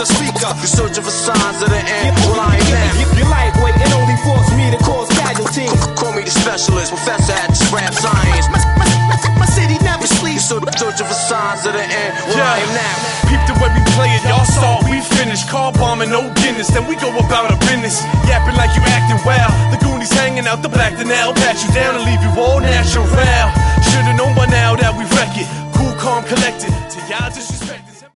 the speaker. You're searching for signs of the end. Well, I ain't now. You're lightweight, it only forced me to cause casualties. Call me the specialist, professor at this rap science. My city never sleeps. You're searching for signs of the end. Well, I am now. Peep the way we play it, y'all start, we finish. Car bombing, no Guinness, then we go about our business. Yapping like you acting well. The Goonies hanging out the back, then they'll pat you down and leave you all natural. Should've known by now that we wreck it. Cool, calm, collected. To y'all disrespect.